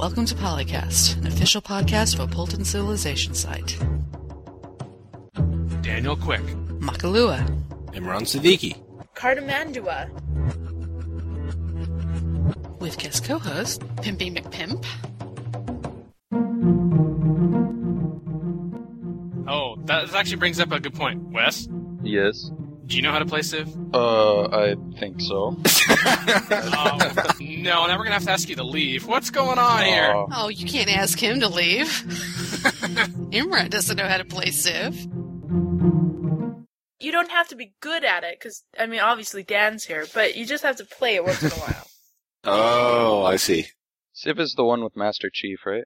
Welcome to Polycast, an official podcast of a Polton civilization site. Daniel Quick. Makalua. Imran Siddiqui. Cardamandua. With guest co-host, Pimpy McPimp. Oh, that actually brings up a good point. Wes, Yes. do you know how to play Civ? I think so. No, now we're gonna have to ask you to leave. What's going on here? Oh, you can't ask him to leave. Imran doesn't know how to play Civ. You don't have to be good at it, because, I mean, obviously Dan's here, but you just have to play it once in a while. Oh, I see. Civ is the one with Master Chief, right?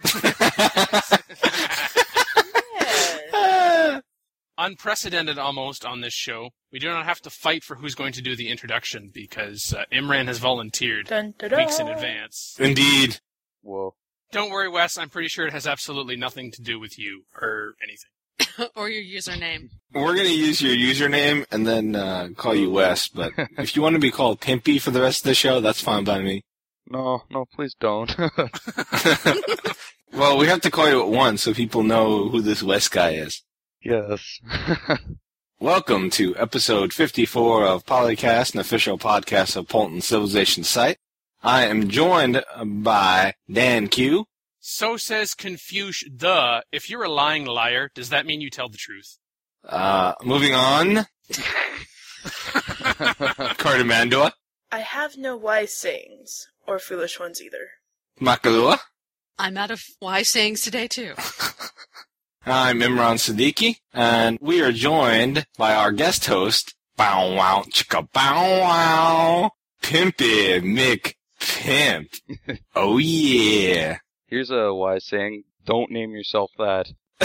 Yeah. Unprecedented almost on this show. We do not have to fight for who's going to do the introduction because Imran has volunteered Dun, da, da. weeks in advance. Indeed. Whoa. Don't worry, Wes. I'm pretty sure it has absolutely nothing to do with you or anything. Or your username. We're going to use your username and then call you Wes, but if you want to be called Pimpy for the rest of the show, that's fine by me. No, please don't. Well, we have to call you at once so people know who this Wes guy is. Yes. Welcome to episode 54 of Polycast, an official podcast of Polton Civilization site. I am joined by Dan Q. So says Confucius. If you're a lying liar, does that mean you tell the truth? Moving on. Cardamandua. I have no wise sayings, or foolish ones either. Makalua. I'm out of wise sayings today, too. I'm Imran Siddiqui, and we are joined by our guest host, Bow Wow Chicka Bow Wow, Pimpy McPimp. Oh yeah. Here's a wise saying. Don't name yourself that.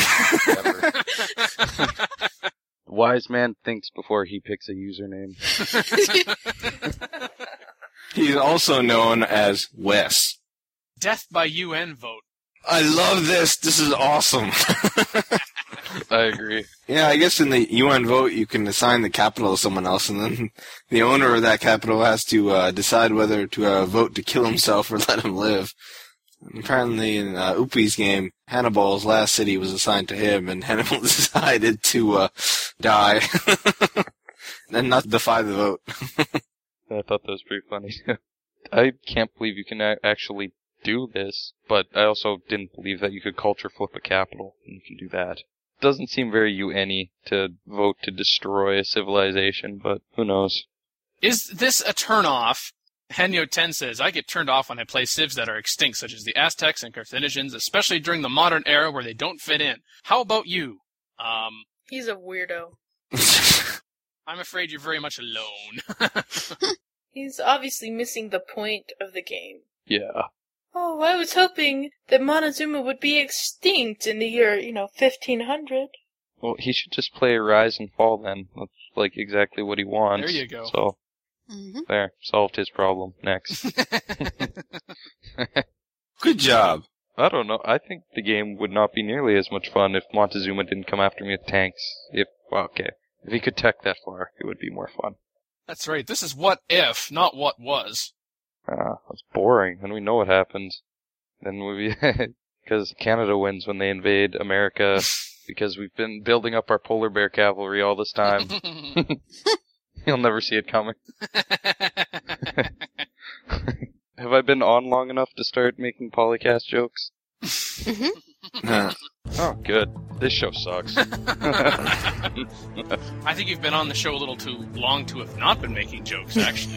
Ever. Wise man thinks before he picks a username. He's also known as Wes. Death by UN vote. I love this. This is awesome. I agree. Yeah, I guess in the UN vote you can assign the capital to someone else, and then the owner of that capital has to decide whether to vote to kill himself or let him live. And apparently in Upi's game, Hannibal's last city was assigned to him, and Hannibal decided to die and not defy the vote. I thought that was pretty funny. I can't believe you can actually do this, but I also didn't believe that you could culture flip a capital, and you can do that. Doesn't seem very UN-y to vote to destroy a civilization, but who knows? Is this a turn-off? Henyo 10 says, I get turned off when I play civs that are extinct, such as the Aztecs and Carthaginians, especially during the modern era where they don't fit in. How about you? He's a weirdo. I'm afraid you're very much alone. He's obviously missing the point of the game. Yeah. Oh, I was hoping that Montezuma would be extinct in the year, 1500. Well, he should just play Rise and Fall then. That's like exactly what he wants. There you go. So, there, solved his problem. Next. Good job. I don't know. I think the game would not be nearly as much fun if Montezuma didn't come after me with tanks. If he could tech that far, it would be more fun. That's right. This is what if, not what was. That's boring, and we know what happens. Then we because Canada wins when they invade America, because we've been building up our polar bear cavalry all this time. You'll never see it coming. Have I been on long enough to start making Polycast jokes? Oh, good. This show sucks. I think you've been on the show a little too long to have not been making jokes, actually.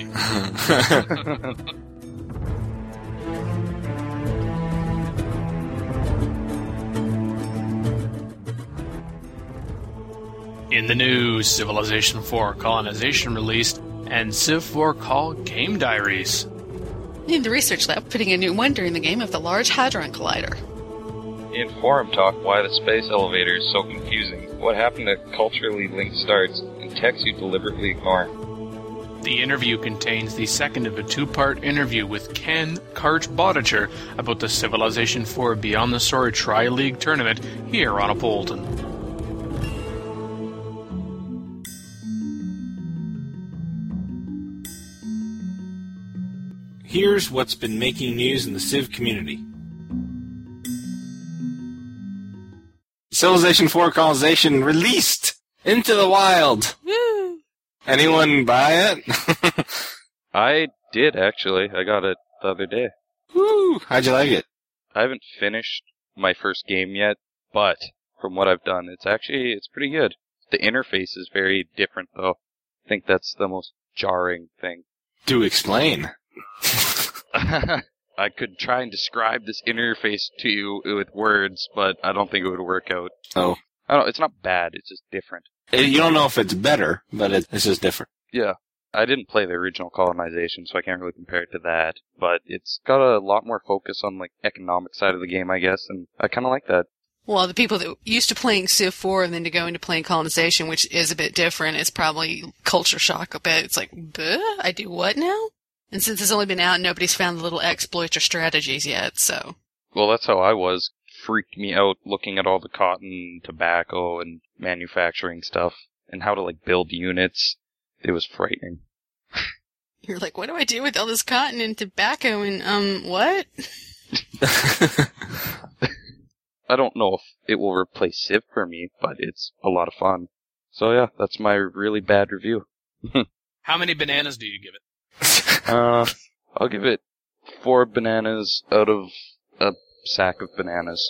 In the news, Civilization 4 Colonization released, and Civ 4 Call Game Diaries. In the research lab, putting a new one during the game of the Large Hadron Collider. In forum talk, why the space elevator is so confusing. What happened to culturally linked starts and texts you deliberately ignore. The interview contains the second of a two-part interview with Ken Karch-Bottacher about the Civilization 4 Beyond the Sword Tri-League Tournament here on Polton. Here's what's been making news in the Civ community. Civilization 4 colonization released into the wild. Woo! Anyone buy it? I did, actually. I got it the other day. Woo! How'd you like it? I haven't finished my first game yet, but from what I've done, it's pretty good. The interface is very different, though. I think that's the most jarring thing. Do explain. I could try and describe this interface to you with words, but I don't think it would work out. Oh. I don't know, it's not bad, it's just different. You don't know if it's better, but it's just different. Yeah. I didn't play the original colonization, so I can't really compare it to that, but it's got a lot more focus on, like, economic side of the game, I guess, and I kind of like that. Well, the people that used to playing Civ 4 and then to go into playing colonization, which is a bit different, it's probably culture shock a bit. It's like, I do what now? And since it's only been out, nobody's found the little exploits or strategies yet, so. Well, that's how I was. Freaked me out looking at all the cotton, tobacco, and manufacturing stuff, and how to, like, build units. It was frightening. You're like, what do I do with all this cotton and tobacco and, what? I don't know if it will replace Civ for me, but it's a lot of fun. So yeah, that's my really bad review. How many bananas do you give it? I'll give it 4 bananas out of a sack of bananas.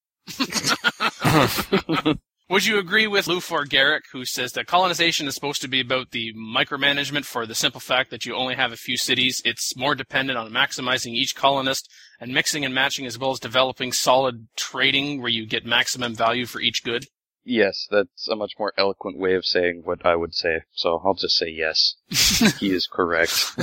Would you agree with Lufor Garrick, who says that colonization is supposed to be about the micromanagement for the simple fact that you only have a few cities? It's more dependent on maximizing each colonist and mixing and matching as well as developing solid trading where you get maximum value for each good? Yes, that's a much more eloquent way of saying what I would say, so I'll just say yes. He is correct.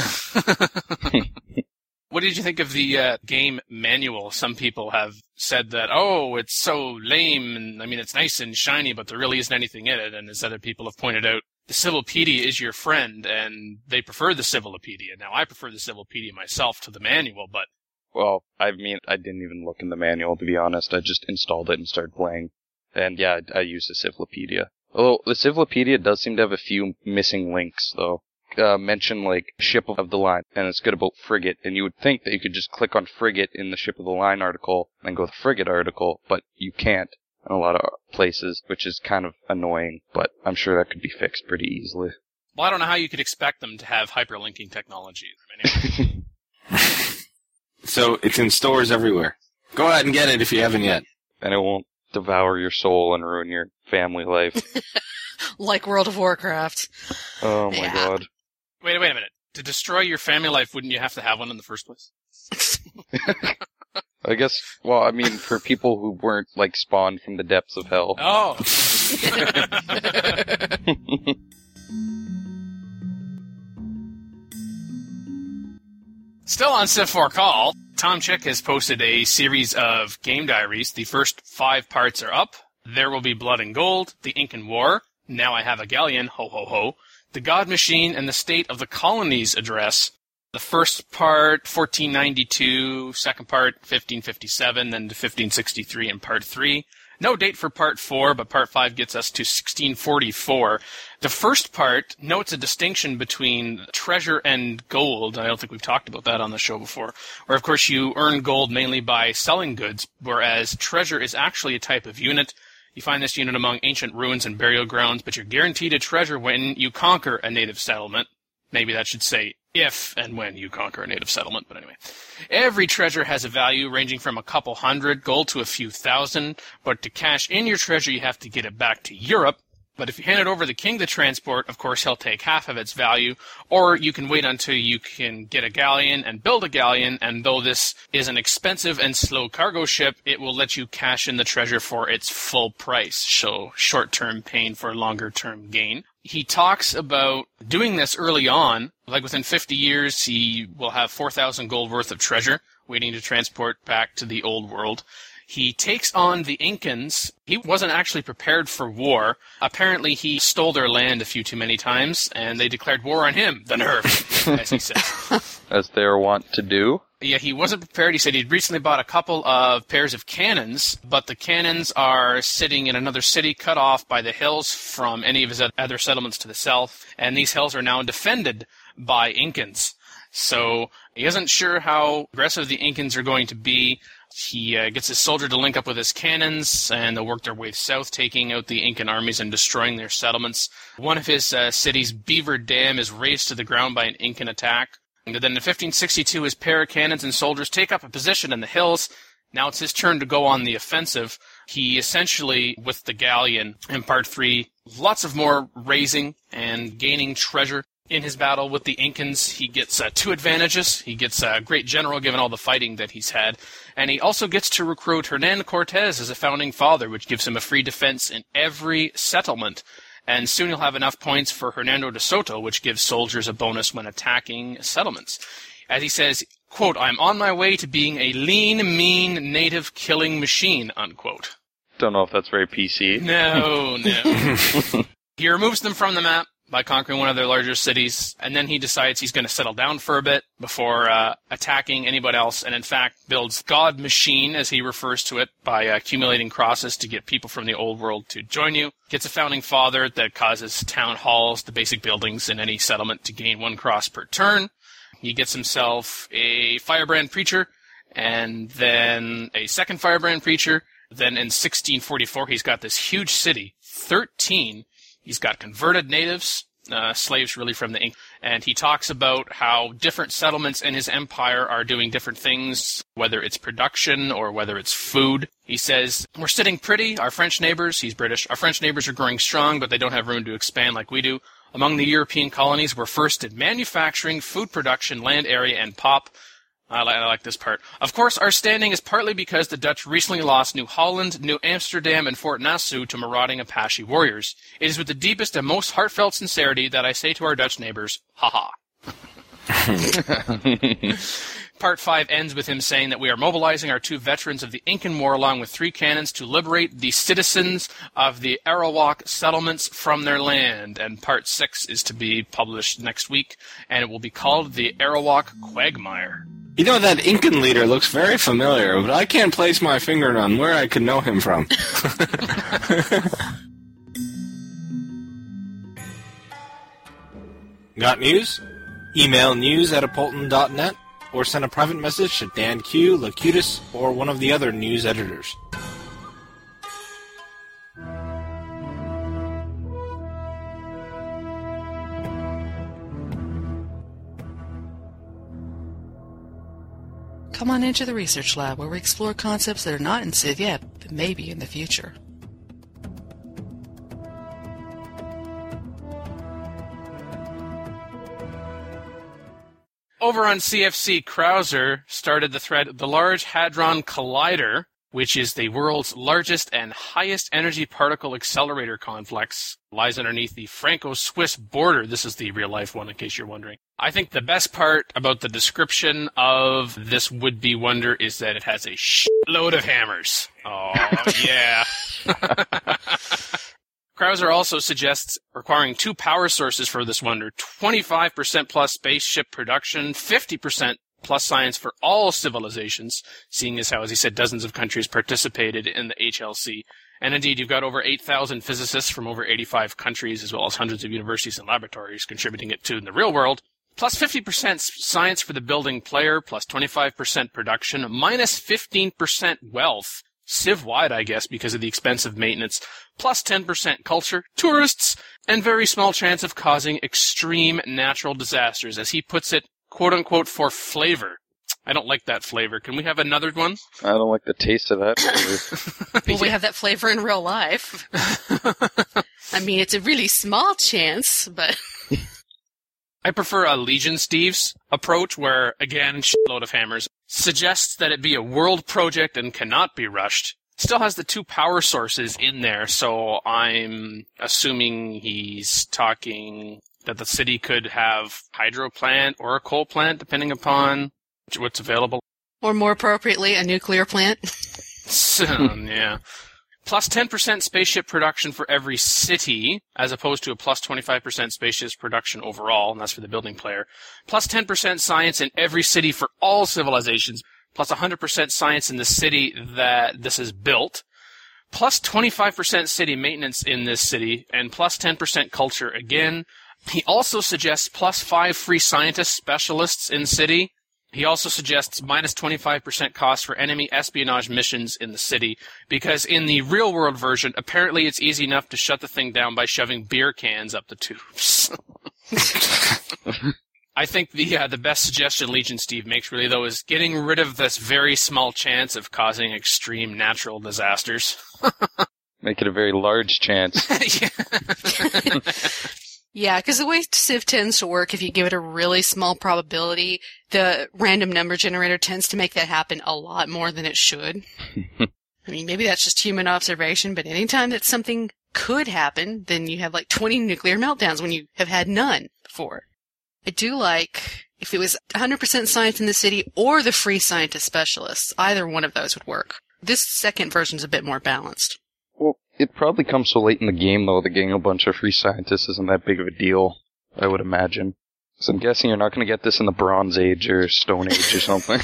What did you think of the game manual? Some people have said that, oh, it's so lame, and I mean, it's nice and shiny, but there really isn't anything in it. And as other people have pointed out, the Civilopedia is your friend, and they prefer the Civilopedia. Now, I prefer the Civilopedia myself to the manual, but... Well, I mean, I didn't even look in the manual, to be honest. I just installed it and started playing. And yeah, I used the Civilopedia. Although, the Civilopedia does seem to have a few missing links, though. Mention, like, ship of the line, and it's good about frigate, and you would think that you could just click on frigate in the ship of the line article and go to the frigate article, but you can't in a lot of places, which is kind of annoying, but I'm sure that could be fixed pretty easily. Well, I don't know how you could expect them to have hyperlinking technology. Anyway. So, it's in stores everywhere. Go out and get it if you haven't yet. And it won't devour your soul and ruin your family life. Like World of Warcraft. Oh my god. Wait a minute. To destroy your family life, wouldn't you have to have one in the first place? I guess, well, I mean, for people who weren't, like, spawned from the depths of hell. Oh! Still on Civ 4 Call, Tom Chick has posted a series of game diaries. The first 5 parts are up. There Will Be Blood and Gold, The Incan War, Now I Have a Galleon, Ho Ho Ho, The God Machine, and the State of the Colonies address. The first part, 1492, second part, 1557, then to 1563 in part 3. No date for part 4, but part 5 gets us to 1644. The first part notes a distinction between treasure and gold. I don't think we've talked about that on the show before. Where, of course, you earn gold mainly by selling goods, whereas treasure is actually a type of unit. You find this unit among ancient ruins and burial grounds, but you're guaranteed a treasure when you conquer a native settlement. Maybe that should say if and when you conquer a native settlement, but anyway. Every treasure has a value ranging from a couple hundred gold to a few thousand, but to cash in your treasure you have to get it back to Europe. But if you hand it over to the king to transport, of course he'll take half of its value, or you can wait until you can get a galleon and build a galleon, and though this is an expensive and slow cargo ship, it will let you cash in the treasure for its full price, so short-term pain for longer-term gain. He talks about doing this early on, like within 50 years he will have 4,000 gold worth of treasure waiting to transport back to the old world. He takes on the Incans. He wasn't actually prepared for war. Apparently he stole their land a few too many times, and they declared war on him, the nerve, as he says. As they're wont to do. Yeah, he wasn't prepared. He said he'd recently bought a couple of pairs of cannons, but the cannons are sitting in another city cut off by the hills from any of his other settlements to the south, and these hills are now defended by Incans. So he isn't sure how aggressive the Incans are going to be. He gets his soldier to link up with his cannons, and they'll work their way south, taking out the Incan armies and destroying their settlements. One of his cities, Beaver Dam, is razed to the ground by an Incan attack. And then in 1562, his pair of cannons and soldiers take up a position in the hills. Now it's his turn to go on the offensive. He essentially, with the galleon in Part 3, lots of more raising and gaining treasure. In his battle with the Incans, he gets 2 advantages. He gets a great general given all the fighting that he's had. And he also gets to recruit Hernan Cortez as a founding father, which gives him a free defense in every settlement. And soon he'll have enough points for Hernando de Soto, which gives soldiers a bonus when attacking settlements. As he says, quote, "I'm on my way to being a lean, mean, native killing machine," unquote. Don't know if that's very PC. No. He removes them from the map by conquering one of their larger cities, and then he decides he's going to settle down for a bit before attacking anybody else, and in fact builds God Machine, as he refers to it, by accumulating crosses to get people from the old world to join you. Gets a founding father that causes town halls, the basic buildings in any settlement, to gain 1 cross per turn. He gets himself a firebrand preacher, and then a second firebrand preacher. Then in 1644, he's got this huge city, 13. He's got converted natives, slaves really from the Inca, and he talks about how different settlements in his empire are doing different things, whether it's production or whether it's food. He says, "We're sitting pretty, our French neighbors," he's British, "our French neighbors are growing strong, but they don't have room to expand like we do. Among the European colonies, we're first in manufacturing, food production, land area, and pop." I like this part. "Of course, our standing is partly because the Dutch recently lost New Holland, New Amsterdam, and Fort Nassau to marauding Apache warriors. It is with the deepest and most heartfelt sincerity that I say to our Dutch neighbors, ha-ha." Part 5 ends with him saying that we are mobilizing our 2 veterans of the Incan War along with 3 cannons to liberate the citizens of the Arawak settlements from their land. And Part 6 is to be published next week, and it will be called the Arawak Quagmire. You know, that Incan leader looks very familiar, but I can't place my finger on where I could know him from. Got news? Email news@apolton.net or send a private message to Dan Q, Locutus, or one of the other news editors. Come on into the research lab where we explore concepts that are not in Civ yet, but maybe in the future. Over on CFC, Krauser started the thread, the Large Hadron Collider, which is the world's largest and highest energy particle accelerator complex, lies underneath the Franco-Swiss border. This is the real-life one, in case you're wondering. I think the best part about the description of this would-be wonder is that it has a shitload of hammers. Oh, yeah. Krauser also suggests requiring 2 power sources for this wonder, 25% plus spaceship production, 50% plus science for all civilizations, seeing as how, as he said, dozens of countries participated in the HLC. And indeed, you've got over 8,000 physicists from over 85 countries, as well as hundreds of universities and laboratories contributing it to in the real world. Plus 50% science for the building player, plus 25% production, minus 15% wealth, Civ-wide, I guess, because of the expensive maintenance, plus 10% culture, tourists, and very small chance of causing extreme natural disasters, as he puts it, quote-unquote, for flavor. I don't like that flavor. Can we have another one? I don't like the taste of that flavor. Well, we have that flavor in real life. I mean, it's a really small chance, but... I prefer a Legion Steve's approach where, again, shitload of hammers, suggests that it be a world project and cannot be rushed. Still has the 2 power sources in there, so I'm assuming he's talking that the city could have hydro plant or a coal plant, depending upon what's available. Or more appropriately, a nuclear plant. Yeah. Plus 10% spaceship production for every city, as opposed to a plus 25% spaceship production overall, and that's for the building player. Plus 10% science in every city for all civilizations, plus 100% science in the city that this is built, plus 25% city maintenance in this city, and plus 10% culture again. He also suggests +5 free scientist specialists in city. He also suggests minus 25% cost for enemy espionage missions in the city, because in the real-world version, apparently it's easy enough to shut the thing down by shoving beer cans up the tubes. I think the best suggestion Legion Steve makes really, though, is getting rid of this very small chance of causing extreme natural disasters. Make it a very large chance. Yeah. Yeah, because the way Civ tends to work, if you give it a really small probability, the random number generator tends to make that happen a lot more than it should. I mean, maybe that's just human observation, but anytime that something could happen, then you have like 20 nuclear meltdowns when you have had none before. I do like if it was 100% science in the city or the free scientist specialists. Either one of those would work. This second version's a bit more balanced. Well, it probably comes so late in the game, though, that getting a bunch of free scientists isn't that big of a deal, I would imagine. So I'm guessing you're not going to get this in the Bronze Age or Stone Age or something.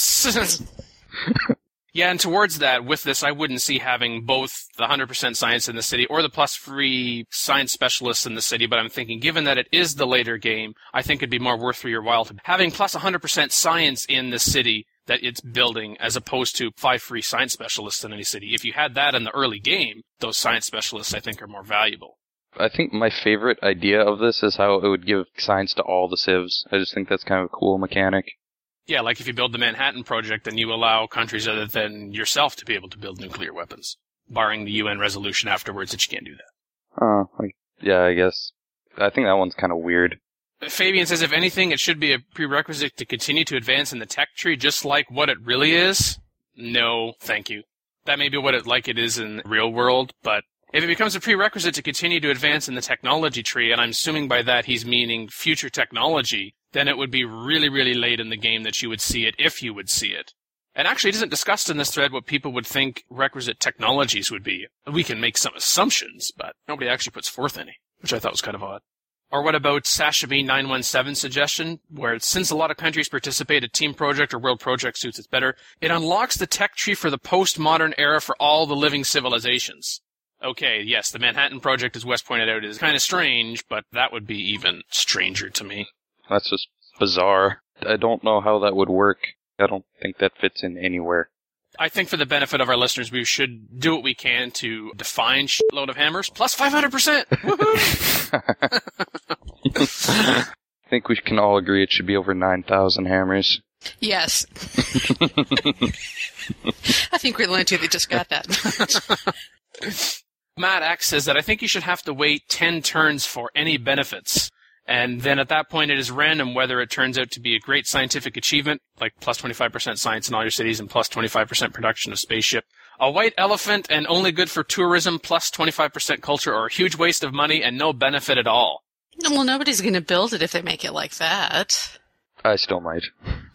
Yeah, and towards that, with this, I wouldn't see having both the 100% science in the city or the plus free science specialists in the city, but I'm thinking, given that it is the later game, I think it'd be more worth for your while to having plus 100% science in the city that it's building, as opposed to 5 free science specialists in any city. If you had that in the early game, those science specialists, I think, are more valuable. I think my favorite idea of this is how it would give science to all the civs. I just think that's kind of a cool mechanic. Yeah, like if you build the Manhattan Project, then you allow countries other than yourself to be able to build nuclear weapons, barring the UN resolution afterwards that you can't do that. Yeah, I guess. I think that one's kind of weird. Fabian says, if anything, it should be a prerequisite to continue to advance in the tech tree, just like what it really is. No, thank you. That may be what it is in the real world, but if it becomes a prerequisite to continue to advance in the technology tree, and I'm assuming by that he's meaning future technology, then it would be really, really late in the game that you would see it, if you would see it. And actually, it isn't discussed in this thread what people would think requisite technologies would be. We can make some assumptions, but nobody actually puts forth any, which I thought was kind of odd. Or what about Sasha B917's suggestion, where since a lot of countries participate, a team project or world project suits it better, it unlocks the tech tree for the postmodern era for all the living civilizations. Okay, yes, the Manhattan Project, as Wes pointed out, is kind of strange, but that would be even stranger to me. That's just bizarre. I don't know how that would work. I don't think that fits in anywhere. I think for the benefit of our listeners, we should do what we can to define shitload of hammers plus 500%! Woohoo! I think we can all agree it should be over 9,000 hammers. Yes. I think we're the only two that just got that. Matt X says that I think you should have to wait 10 turns for any benefits. And then at that point, it is random whether it turns out to be a great scientific achievement, like plus 25% science in all your cities and plus 25% production of spaceship, a white elephant and only good for tourism plus 25% culture, or a huge waste of money and no benefit at all. Well, nobody's going to build it if they make it like that. I still might.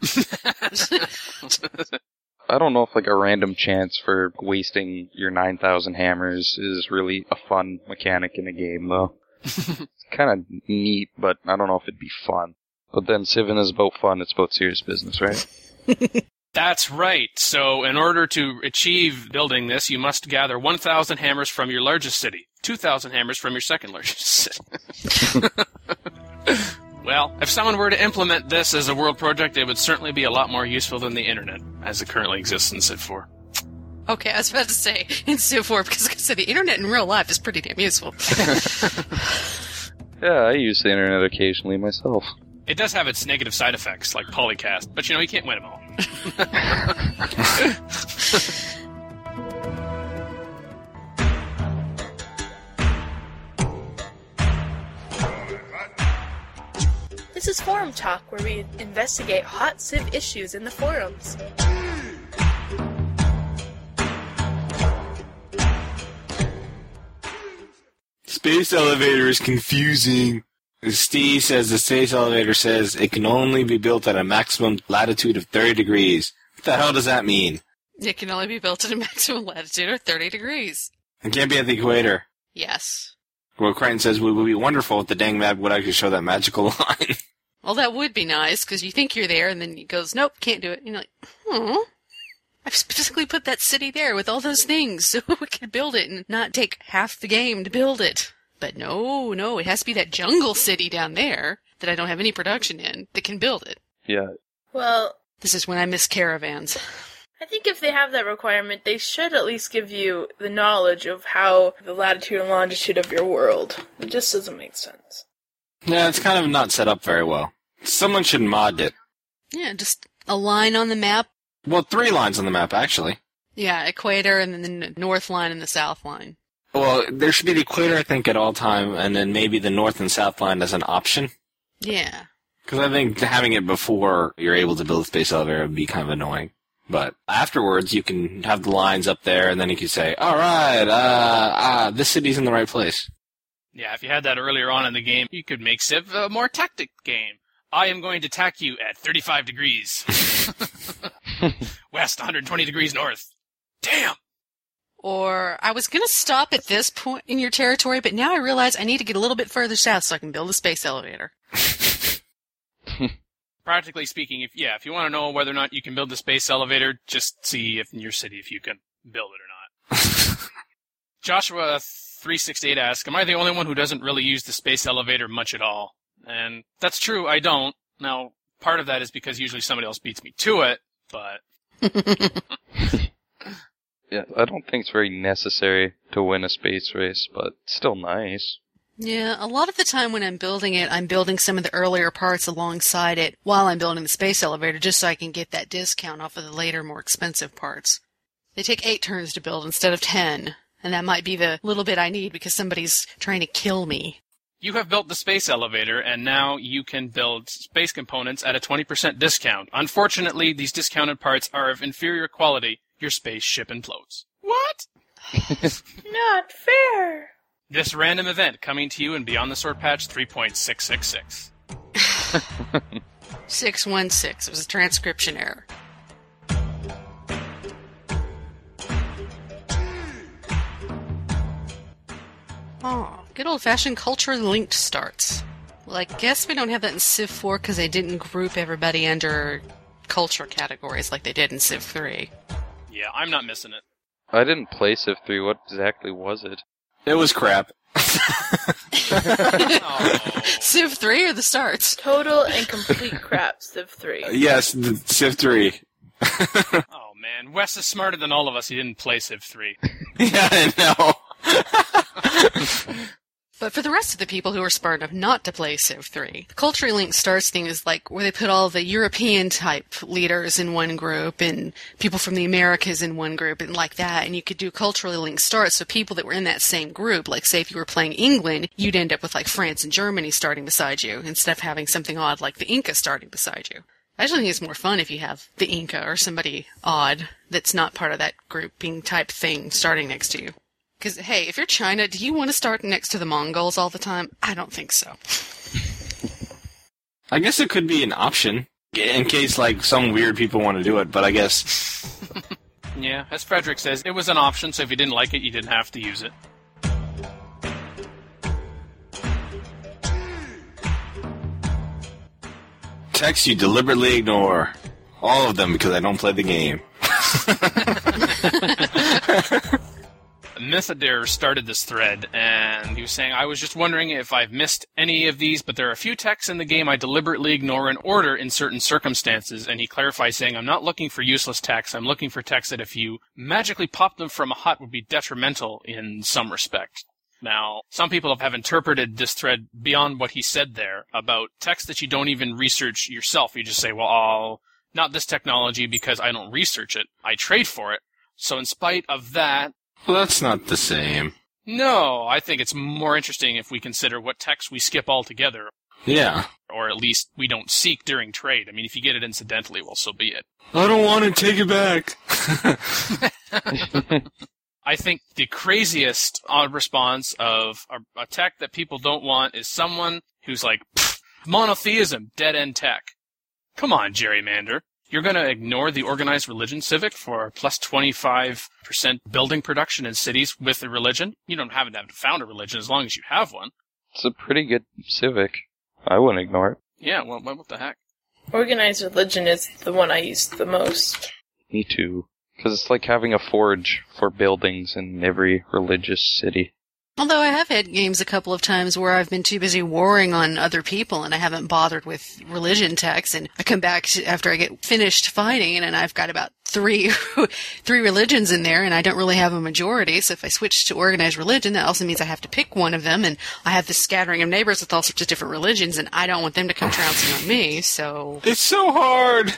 I don't know if like a random chance for wasting your 9,000 hammers is really a fun mechanic in a game, though. It's kind of neat, but I don't know if it'd be fun. But then Civ is about fun, it's about serious business, right? That's right. So in order to achieve building this, you must gather 1,000 hammers from your largest city, 2,000 hammers from your second largest city. Well, if someone were to implement this as a world project, it would certainly be a lot more useful than the internet, as it currently exists in Civ 4. Okay, I was about to say in Civ 4, because like I said, the internet in real life is pretty damn useful. Yeah, I use the internet occasionally myself. It does have its negative side effects, like polycast, but you know, you can't win them all. This is Forum Talk, where we investigate hot Civ issues in the forums. Space elevator is confusing. Steve says the space elevator says it can only be built at a maximum latitude of 30 degrees. What the hell does that mean? It can only be built at a maximum latitude of 30 degrees. It can't be at the equator. Yes. Well, Crichton says it would be wonderful if the dang map would actually show that magical line. Well, that would be nice, because you think you're there, and then it goes, nope, can't do it. And you're like, oh, I've specifically put that city there with all those things so we could build it and not take half the game to build it. But no, it has to be that jungle city down there that I don't have any production in that can build it. Yeah. Well, This is when I miss caravans. I think if they have that requirement, they should at least give you the knowledge of how the latitude and longitude of your world. It just doesn't make sense. Yeah, it's kind of not set up very well. Someone should mod it. Yeah, just a line on the map. Well, 3 lines on the map, actually. Yeah, equator and then the north line and the south line. Well, there should be the equator, I think, at all time, and then maybe the north and south line as an option. Yeah. Because I think having it before you're able to build a space elevator would be kind of annoying. But afterwards, you can have the lines up there, and then you can say, all right, this city's in the right place. Yeah, if you had that earlier on in the game, you could make Civ a more tactic game. I am going to attack you at 35 degrees. West, 120 degrees north. Damn! Or I was going to stop at this point in your territory, but now I realize I need to get a little bit further south so I can build a space elevator. Practically speaking, if you want to know whether or not you can build the space elevator, just see if in your city if you can build it or not. Joshua368 asks, am I the only one who doesn't really use the space elevator much at all? And that's true, I don't. Now, part of that is because usually somebody else beats me to it, but... Yeah, I don't think it's very necessary to win a space race, but still nice. Yeah, a lot of the time when I'm building it, I'm building some of the earlier parts alongside it while I'm building the space elevator just so I can get that discount off of the later, more expensive parts. They take 8 turns to build instead of 10, and that might be the little bit I need because somebody's trying to kill me. You have built the space elevator, and now you can build space components at a 20% discount. Unfortunately, these discounted parts are of inferior quality. Your spaceship implodes. What? Not fair! This random event coming to you in Beyond the Sword Patch 3.666. 616. It was a transcription error. Oh, good old-fashioned culture-linked starts. Well, I guess we don't have that in Civ 4 because they didn't group everybody under culture categories like they did in Civ 3. Yeah, I'm not missing it. I didn't play Civ 3. What exactly was it? It was crap. Oh. Civ 3 or the starts? Total and complete crap, Civ 3. Yes, the Civ 3. Oh, man. Wes is smarter than all of us. He didn't play Civ 3. Yeah, I know. But for the rest of the people who are smart enough not to play Civ 3, the culturally linked starts thing is like where they put all the European-type leaders in one group and people from the Americas in one group and like that, and you could do culturally linked starts, so people that were in that same group, like say if you were playing England, you'd end up with like France and Germany starting beside you, instead of having something odd like the Inca starting beside you. I actually think it's more fun if you have the Inca or somebody odd that's not part of that grouping type thing starting next to you. Because, hey, if you're China, do you want to start next to the Mongols all the time? I don't think so. I guess it could be an option, in case, like, some weird people want to do it, but I guess... Yeah, as Frederick says, it was an option, so if you didn't like it, you didn't have to use it. Texts you deliberately ignore. All of them, because I don't play the game. Mythadir started this thread, and he was saying, I was just wondering if I've missed any of these, but there are a few texts in the game I deliberately ignore in order in certain circumstances, and he clarifies saying, I'm not looking for useless texts, I'm looking for texts that if you magically pop them from a hut would be detrimental in some respect. Now, some people have interpreted this thread beyond what he said there about texts that you don't even research yourself. You just say, well, not this technology because I don't research it. I trade for it. So in spite of that, Well, that's not the same. no, I think it's more interesting if we consider what text we skip altogether, Yeah. or at least we don't seek during trade. I mean, if you get it incidentally, well, so be it. I don't want to take it back. I think the craziest response of a tech that people don't want is someone who's like, monotheism, dead-end tech. Come on, gerrymander. You're going to ignore the organized religion civic for plus 25% building production in cities with a religion? You don't have to found a religion as long as you have one. It's a pretty good civic. I wouldn't ignore it. Yeah, well, what the heck? Organized religion is the one I use the most. Me too. Because it's like having a forge for buildings in every religious city. Although I have had games a couple of times where I've been too busy warring on other people and I haven't bothered with religion text, and I come back after I get finished fighting and I've got about three religions in there and I don't really have a majority, so if I switch to organized religion, that also means I have to pick one of them, and I have this scattering of neighbors with all sorts of different religions, and I don't want them to come trouncing on me, so... It's so hard!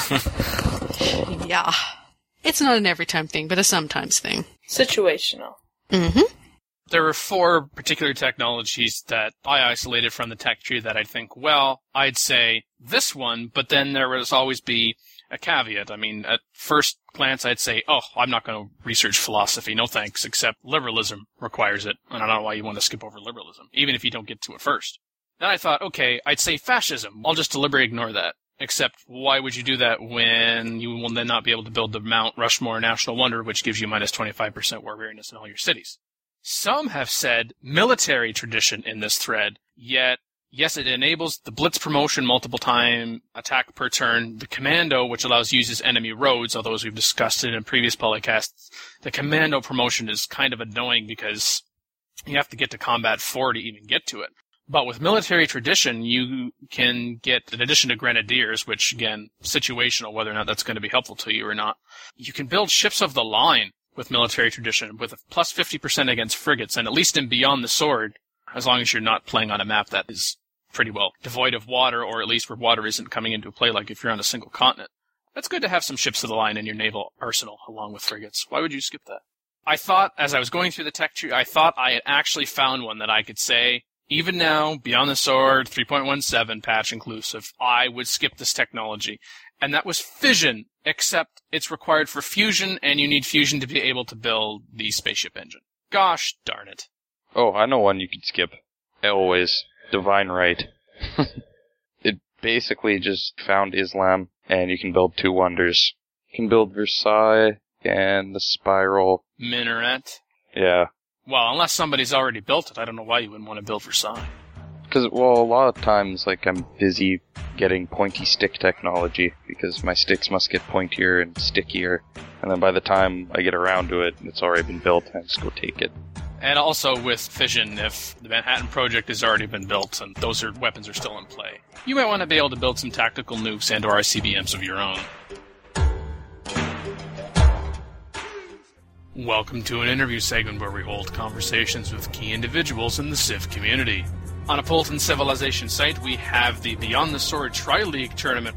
Yeah. It's not an every time thing, but a sometimes thing. Situational. Mm-hmm. There were 4 particular technologies that I isolated from the tech tree that I'd think, well, I'd say this one, but then there would always be a caveat. I mean, at first glance, I'd say, oh, I'm not going to research philosophy, no thanks, except liberalism requires it, and I don't know why you want to skip over liberalism, even if you don't get to it first. Then I thought, okay, I'd say fascism. I'll just deliberately ignore that. Except, why would you do that when you will then not be able to build the Mount Rushmore National Wonder, which gives you minus 25% war weariness in all your cities? Some have said military tradition in this thread, yet, yes, it enables the blitz promotion multiple time attack per turn, the commando, which allows uses enemy roads, although as we've discussed it in previous polycasts, the commando promotion is kind of annoying because you have to get to combat 4 to even get to it. But with military tradition, you can get, in addition to grenadiers, which, again, situational, whether or not that's going to be helpful to you or not, you can build ships of the line with military tradition, with a plus 50% against frigates, and at least in Beyond the Sword, as long as you're not playing on a map that is pretty well devoid of water, or at least where water isn't coming into play, like if you're on a single continent. That's good to have some ships of the line in your naval arsenal, along with frigates. Why would you skip that? I thought, as I was going through the tech tree, I thought I had actually found one that I could say, even now, Beyond the Sword, 3.17 patch inclusive, I would skip this technology. And that was fission, except it's required for fusion, and you need fusion to be able to build the spaceship engine. Gosh darn it. Oh, I know one you could skip. Always. Divine Right. It basically just found Islam, and you can build 2 wonders. You can build Versailles and the Spiral. Minaret. Yeah. Well, unless somebody's already built it, I don't know why you wouldn't want to build Versailles. Because, well, a lot of times, like, I'm busy getting pointy stick technology, because my sticks must get pointier and stickier, and then by the time I get around to it, it's already been built, and I just go take it. And also with fission, if the Manhattan Project has already been built, and those weapons are still in play, you might want to be able to build some tactical nukes and or ICBMs of your own. Welcome to an interview segment where we hold conversations with key individuals in the Civ community. On a Fulton Civilization site, we have the Beyond the Sword Tri-League Tournament.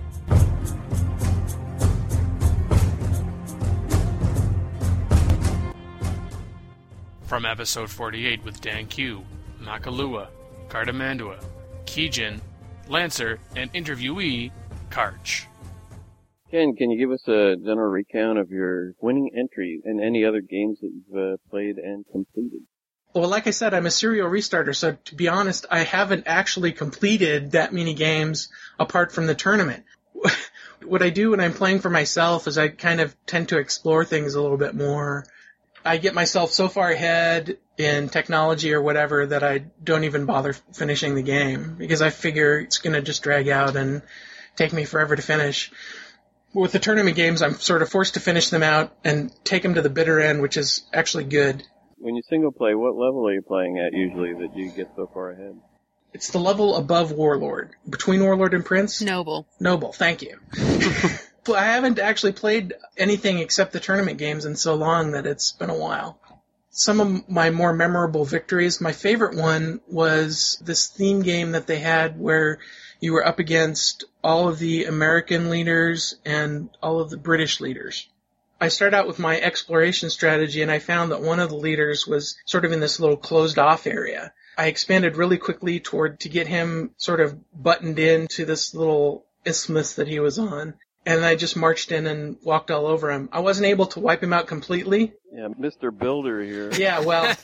From episode 48 with Dan Q, Makalua, Cardamandua, Kijin, Lancer, and interviewee, Karch. Ken, can you give us a general recount of your winning entries in any other games that you've played and completed? Well, like I said, I'm a serial restarter, so to be honest, I haven't actually completed that many games apart from the tournament. What I do when I'm playing for myself is I kind of tend to explore things a little bit more. I get myself so far ahead in technology or whatever that I don't even bother finishing the game, because I figure it's going to just drag out and take me forever to finish. With the tournament games, I'm sort of forced to finish them out and take them to the bitter end, which is actually good. When you single play, what level are you playing at usually that you get so far ahead? It's the level above Warlord. Between Warlord and Prince? Noble. Noble, thank you. I haven't actually played anything except the tournament games in so long that it's been a while. Some of my more memorable victories, my favorite one was this theme game that they had where you were up against all of the American leaders and all of the British leaders. I started out with my exploration strategy, and I found that one of the leaders was sort of in this little closed-off area. I expanded really quickly to get him sort of buttoned into this little isthmus that he was on, and I just marched in and walked all over him. I wasn't able to wipe him out completely. Yeah, Mr. Builder here. Yeah, well...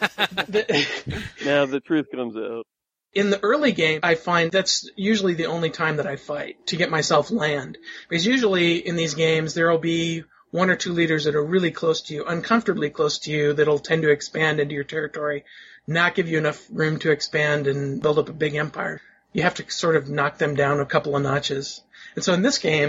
Now the truth comes out. In the early game, I find that's usually the only time that I fight, to get myself land. Because usually in these games, there will be 1 or 2 leaders that are really close to you, uncomfortably close to you, that'll tend to expand into your territory, not give you enough room to expand and build up a big empire. You have to sort of knock them down a couple of notches. And so in this game,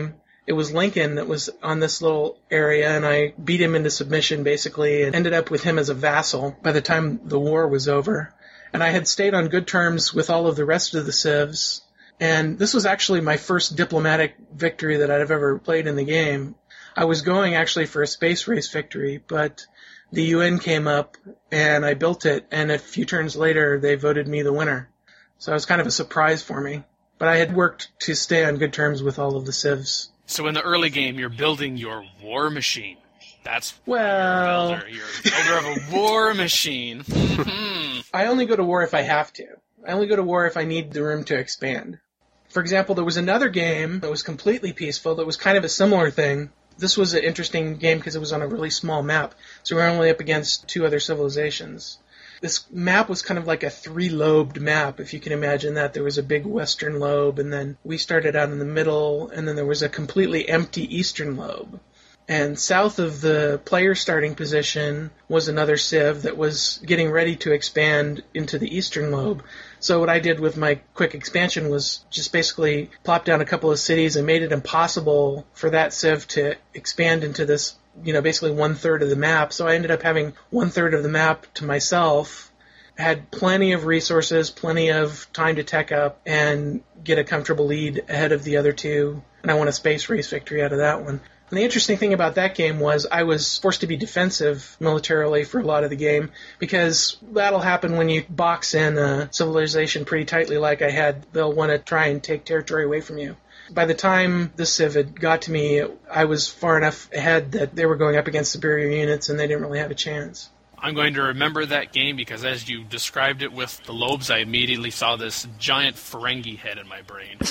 It was Lincoln that was on this little area, and I beat him into submission, basically, and ended up with him as a vassal by the time the war was over. And I had stayed on good terms with all of the rest of the civs, and this was actually my first diplomatic victory that I've ever played in the game. I was going actually for a space race victory, but the UN came up, and I built it, and a few turns later, they voted me the winner. So it was kind of a surprise for me. But I had worked to stay on good terms with all of the civs. So in the early game, you're building your war machine. That's well, you're a builder of a war machine. I only go to war if I have to. I only go to war if I need the room to expand. For example, there was another game that was completely peaceful that was kind of a similar thing. This was an interesting game because it was on a really small map, so we were only up against 2 other civilizations. This map was kind of like a 3-lobed map, if you can imagine that. There was a big western lobe, and then we started out in the middle, and then there was a completely empty eastern lobe. And south of the player starting position was another civ that was getting ready to expand into the eastern lobe. So what I did with my quick expansion was just basically plop down a couple of cities and made it impossible for that civ to expand into this, basically 1/3 of the map. So I ended up having 1/3 of the map to myself. I had plenty of resources, plenty of time to tech up and get a comfortable lead ahead of the other 2. And I won a space race victory out of that one. And the interesting thing about that game was I was forced to be defensive militarily for a lot of the game, because that'll happen when you box in a civilization pretty tightly like I had. They'll want to try and take territory away from you. By the time this civ had got to me, I was far enough ahead that they were going up against superior units and they didn't really have a chance. I'm going to remember that game because as you described it with the lobes, I immediately saw this giant Ferengi head in my brain.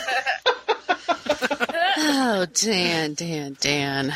Oh, Dan.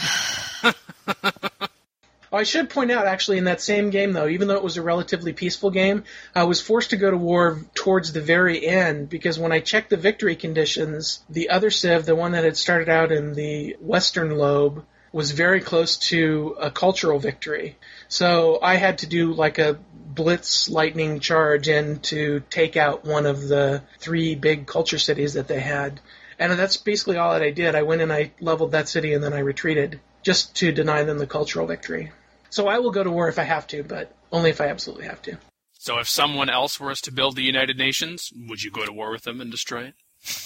I should point out, actually, in that same game, though, even though it was a relatively peaceful game, I was forced to go to war towards the very end, because when I checked the victory conditions, the other civ, the one that had started out in the western lobe, was very close to a cultural victory. So I had to do like a blitz lightning charge in to take out one of the 3 big culture cities that they had. And that's basically all that I did. I went and I leveled that city and then I retreated, just to deny them the cultural victory. So I will go to war if I have to, but only if I absolutely have to. So if someone else were to build the United Nations, would you go to war with them and destroy it?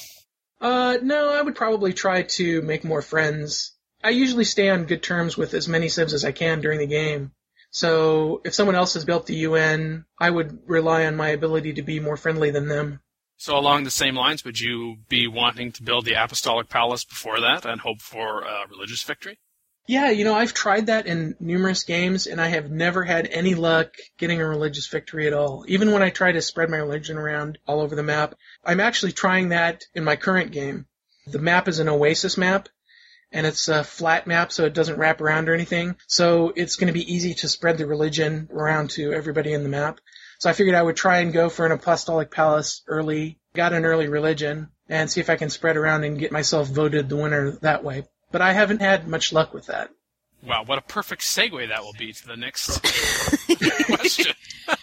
No, I would probably try to make more friends. I usually stay on good terms with as many civs as I can during the game. So if someone else has built the UN, I would rely on my ability to be more friendly than them. So along the same lines, would you be wanting to build the Apostolic Palace before that and hope for a religious victory? Yeah, I've tried that in numerous games, and I have never had any luck getting a religious victory at all. Even when I try to spread my religion around all over the map. I'm actually trying that in my current game. The map is an oasis map, and it's a flat map, so it doesn't wrap around or anything. So it's going to be easy to spread the religion around to everybody in the map. So I figured I would try and go for an Apostolic Palace early, got an early religion, and see if I can spread around and get myself voted the winner that way. But I haven't had much luck with that. Wow, what a perfect segue that will be to the next question.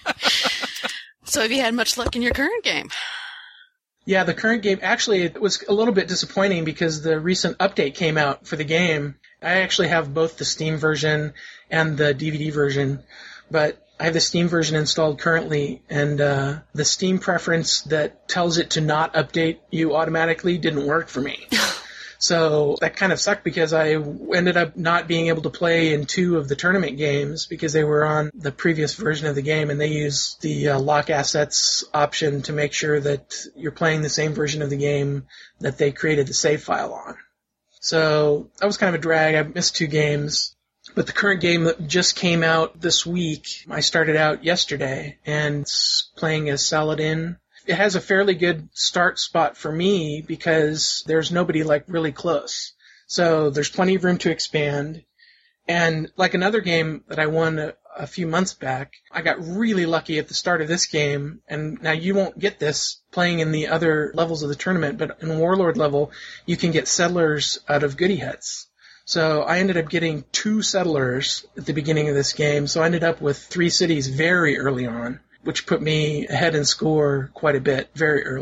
So have you had much luck in your current game? Yeah, the current game, actually, it was a little bit disappointing because the recent update came out for the game. I actually have both the Steam version and the DVD version, but I have the Steam version installed currently, and the Steam preference that tells it to not update you automatically didn't work for me. So that kind of sucked because I ended up not being able to play in 2 of the tournament games because they were on the previous version of the game, and they use the lock assets option to make sure that you're playing the same version of the game that they created the save file on. So that was kind of a drag. I missed 2 games. But the current game that just came out this week, I started out yesterday, and it's playing as Saladin. It has a fairly good start spot for me because there's nobody really close. So there's plenty of room to expand. And like another game that I won a few months back, I got really lucky at the start of this game. And now you won't get this playing in the other levels of the tournament, but in Warlord level, you can get settlers out of goodie huts. So I ended up getting 2 settlers at the beginning of this game. So I ended up with 3 cities very early on, which put me ahead in score quite a bit very early.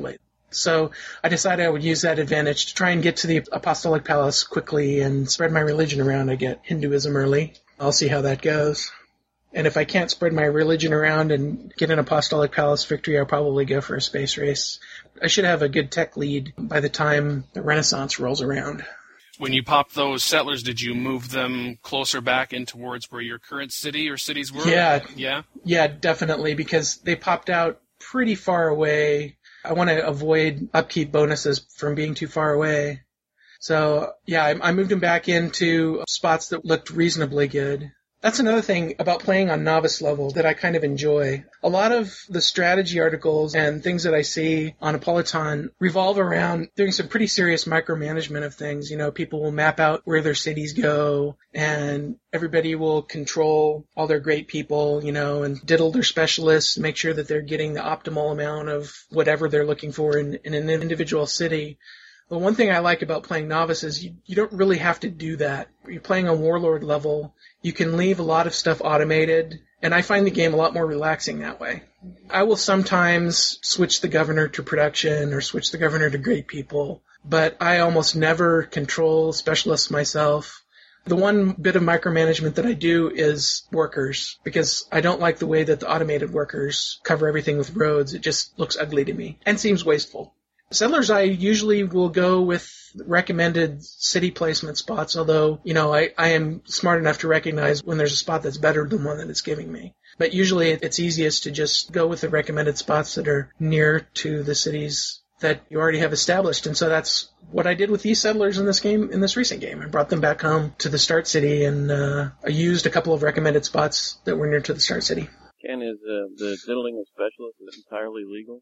So I decided I would use that advantage to try and get to the Apostolic Palace quickly and spread my religion around. I get Hinduism early. I'll see how that goes. And if I can't spread my religion around and get an Apostolic Palace victory, I'll probably go for a space race. I should have a good tech lead by the time the Renaissance rolls around. When you popped those settlers, did you move them closer back in towards where your current city or cities were? Yeah. Yeah? Yeah, definitely, because they popped out pretty far away. I want to avoid upkeep bonuses from being too far away. So, yeah, I moved them back into spots that looked reasonably good. That's another thing about playing on novice level that I kind of enjoy. A lot of the strategy articles and things that I see on Apolitan revolve around doing some pretty serious micromanagement of things. You know, people will map out where their cities go, and everybody will control all their great people, you know, and diddle their specialists, make sure that they're getting the optimal amount of whatever they're looking for in an individual city. The one thing I like about playing novice is you don't really have to do that. You're playing on warlord level. You can leave a lot of stuff automated, and I find the game a lot more relaxing that way. I will sometimes switch the governor to production or switch the governor to great people, but I almost never control specialists myself. The one bit of micromanagement that I do is workers, because I don't like the way that the automated workers cover everything with roads. It just looks ugly to me and seems wasteful. Settlers, I usually will go with recommended city placement spots, although, you know, I am smart enough to recognize when there's a spot that's better than one that it's giving me. But usually it's easiest to just go with the recommended spots that are near to the cities that you already have established. And so that's what I did with these settlers in this game, in this recent game. I brought them back home to the start city, and I used a couple of recommended spots that were near to the start city. Ken, is the diddling of specialists entirely legal?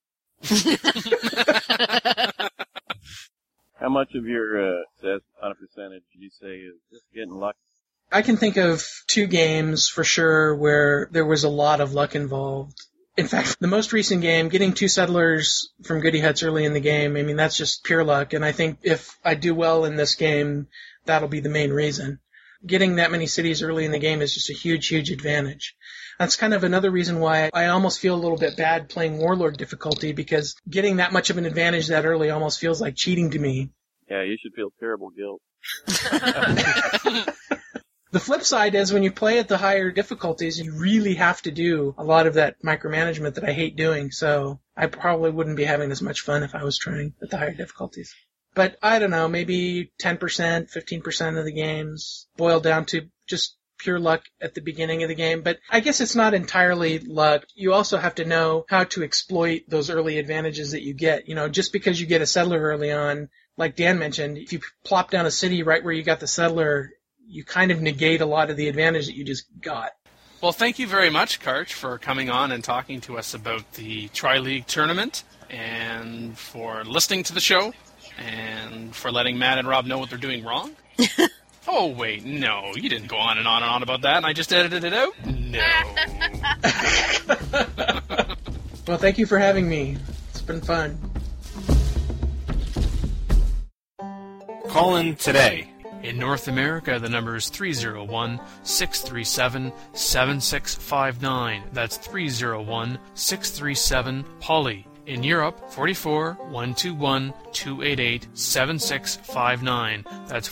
How much of your success on a percentage do you say is just getting lucky? I can think of 2 games for sure where there was a lot of luck involved. In fact, the most recent game, getting 2 settlers from Goody Huts early in the game, I mean, that's just pure luck. And I think if I do well in this game, that'll be the main reason. Getting that many cities early in the game is just a huge, huge advantage. That's kind of another reason why I almost feel a little bit bad playing Warlord difficulty, because getting that much of an advantage that early almost feels like cheating to me. Yeah, you should feel terrible guilt. The flip side is when you play at the higher difficulties, you really have to do a lot of that micromanagement that I hate doing, so I probably wouldn't be having as much fun if I was trying at the higher difficulties. But I don't know, maybe 10%, 15% of the games boil down to just pure luck at the beginning of the game. But I guess it's not entirely luck. You also have to know how to exploit those early advantages that you get. You know, just because you get a settler early on, like Dan mentioned, if you plop down a city right where you got the settler, you kind of negate a lot of the advantage that you just got. Well, thank you very much, Karch, for coming on and talking to us about the Tri-League tournament, and for listening to the show, and for letting Matt and Rob know what they're doing wrong. Oh, wait, no, you didn't go on and on and on about that, and I just edited it out? No. Well, thank you for having me. It's been fun. Call in today. In North America, the number is 301-637-7659. That's 301-637-POLY. In Europe, 44-121-288-7659. That's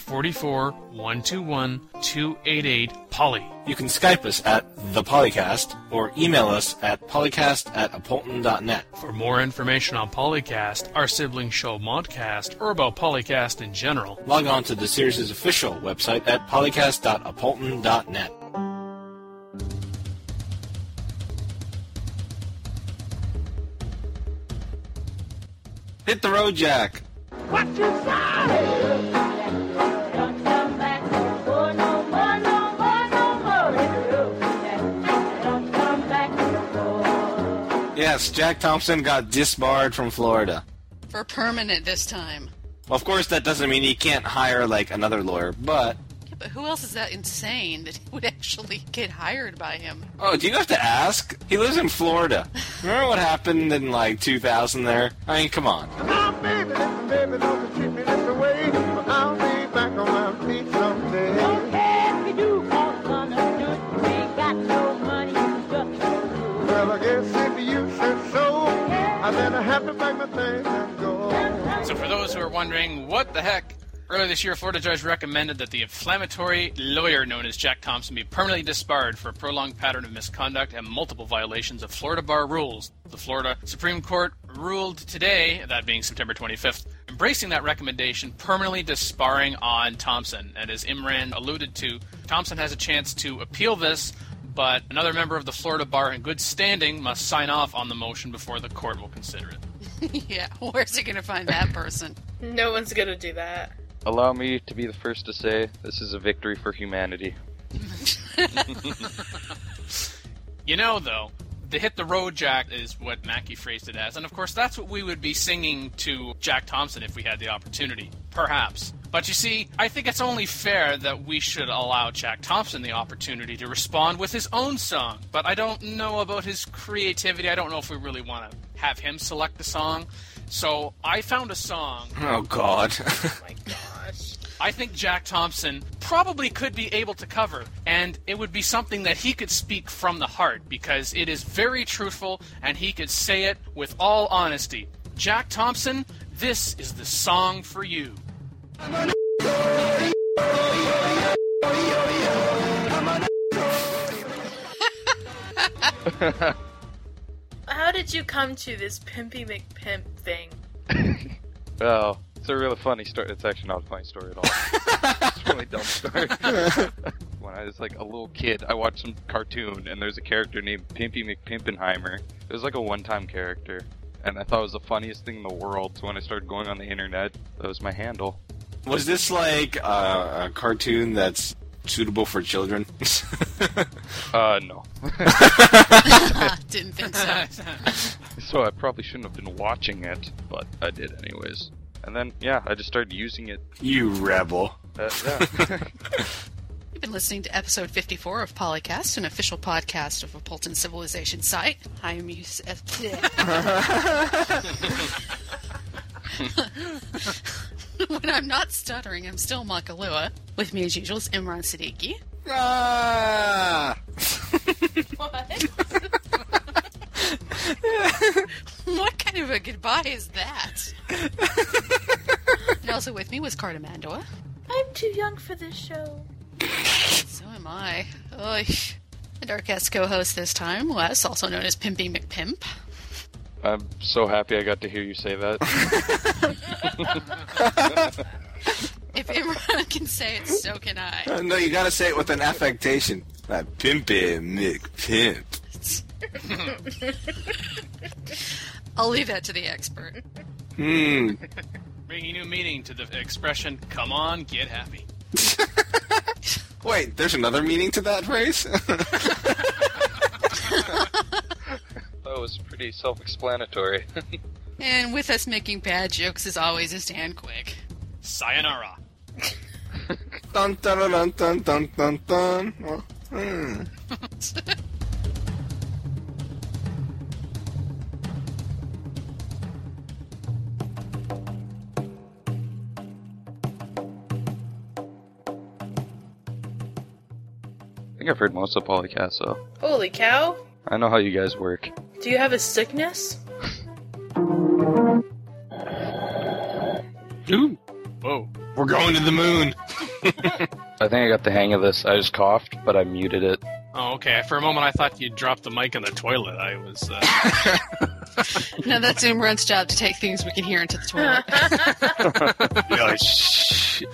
44-121-288-POLY. You can Skype us at The Polycast or email us at polycast@apolton.net. For more information on Polycast, our sibling show Modcast, or about Polycast in general, log on to the series' official website at polycast.apolton.net. Hit the road, Jack. What you say? Don't come back no more, no more, no more, no more. Hit the road, Jack. Don't come back no more. Yes, Jack Thompson got disbarred from Florida. For permanent this time. Well, of course, that doesn't mean he can't hire, like, another lawyer, but... Yeah, but who else is that insane that would actually get hired by him? Oh, do you have to ask? He lives in Florida. Remember what happened in, like, 2000 there? I mean, come on. Now, baby, don't treat me this way. I'll be back on my feet someday. Don't care if you do, 'cause understood. You ain't got no money, you stuck so good. Well, I guess if you said so, I better have to pack my things and go. wondering, what the heck? Earlier this year, a Florida judge recommended that the inflammatory lawyer known as Jack Thompson be permanently disbarred for a prolonged pattern of misconduct and multiple violations of Florida bar rules. The Florida Supreme Court ruled today, that being September 25th, embracing that recommendation, permanently disbarring on Thompson. And as Imran alluded to, Thompson has a chance to appeal this, but another member of the Florida bar in good standing must sign off on the motion before the court will consider it. Yeah, where's he going to find that person? No one's gonna do that. Allow me to be the first to say this is a victory for humanity. You know, though, the hit the road Jack is what Mackie phrased it as, and of course that's what we would be singing to Jack Thompson if we had the opportunity. Perhaps. But you see, I think it's only fair that we should allow Jack Thompson the opportunity to respond with his own song. But I don't know about his creativity. I don't know if we really want to have him select the song. So I found a song. Oh, God. Oh my gosh. I think Jack Thompson probably could be able to cover, and it would be something that he could speak from the heart, because it is very truthful, and he could say it with all honesty. Jack Thompson, this is the song for you. How did you come to this Pimpy McPimp thing? Well, it's a really funny story. It's actually not a funny story at all. It's a really dumb story. When I was like a little kid, I watched some cartoon, and there's a character named Pimpy McPimpinheimer. It was like a one-time character, and I thought it was the funniest thing in the world, so when I started going on the internet, that was my handle. Was this like a cartoon that's suitable for children? No. Didn't think so. So I probably shouldn't have been watching it, but I did anyways. And then, yeah, I just started using it. You rebel. Yeah. You've been listening to episode 54 of Polycast, an official podcast of a Polton Civilization site. I am When I'm not stuttering, I'm still Makalua. With me as usual is Imran Siddiqui. Ah! What? What kind of a goodbye is that? And also with me was Carta Mandoa. I'm too young for this show. So am I. Oy. And our guest co-host this time, Wes, also known as Pimpy McPimp. I'm so happy I got to hear you say that. If Imran can say it, so can I. No, you gotta say it with an affectation. That Pimpy McPimp. I'll leave that to the expert. Bringing new meaning to the expression, come on, get happy. Wait, there's another meaning to that phrase? That was pretty self-explanatory. And with us making bad jokes as always is Dan Quick. Sayonara. Dun dun dun dun dun dun dun. I think I've heard most of Polycast, so Holy cow. I know how you guys work. Do you have a sickness? Ooh, Whoa. we're going to the moon. I think I got the hang of this. I just coughed, but I muted it. Oh, okay. For a moment, I thought you dropped the mic in the toilet. I was. No, that's Imran's job to take things we can hear into the toilet. Oh, shh.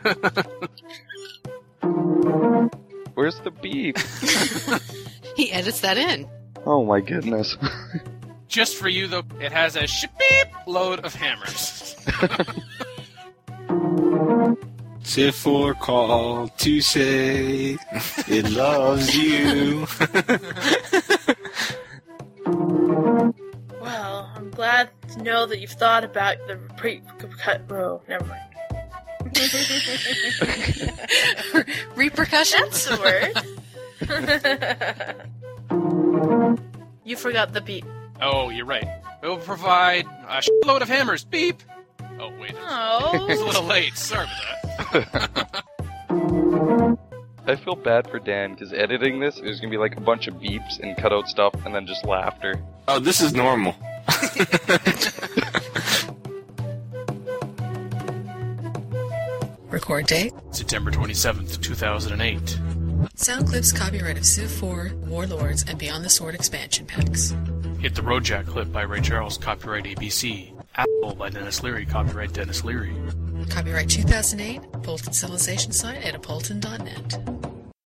Where's the beep? He edits that in. Oh my goodness. Just for you, though, it has a beep load of hammers. Civ4 call to say it loves you. Well, I'm glad to know that you've thought about the pre-cut row. Never mind. Repercussions? That's the word. You forgot the beep. Oh, you're right. We'll provide a load of hammers. Beep. Oh, wait. It's a Oh. little late. Sorry about that. I feel bad for Dan, because editing this, there's gonna be like a bunch of beeps and cut out stuff, and then just laughter. Oh, this is normal. Record date, September 27th, 2008. sound clips copyright of Civ 4, Warlords, and Beyond the Sword expansion packs. Hit the Road Jack clip by Ray Charles, copyright ABC. Apple by Dennis Leary, copyright Dennis Leary. Copyright 2008, Polton Civilization site at apolton.net.